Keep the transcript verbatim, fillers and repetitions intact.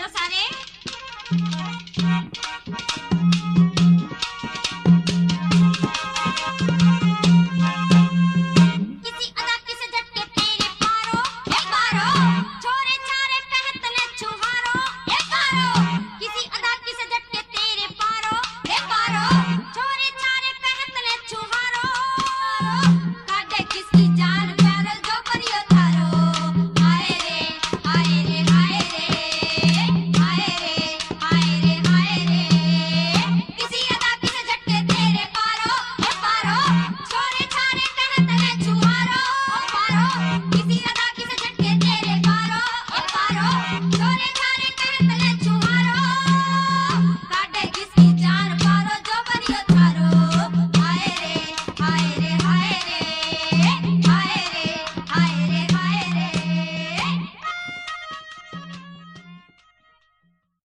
लो सारे। किसी अदा किसे झटके तेरे पारो, ए पारो, छोरे छारे कहतने छुहारो, ए पारो, किसी अदा किसे झटके तेरे पारो, ए पारो, छोरे छारे कहतने छुहारो, काटे किसकी जान पैरल जो परियो थारो, हाय रे हाय रे हाय रे हाय रे हाय रे हाय रे, किसी अदा किसे झटके तेरे पारो, ए पारो, छोरे छारे कहतने छुहारो, ओ पारो, किसी अदा किसे झटके तेरे पारो, ए पारो, छोरे छारे कहतने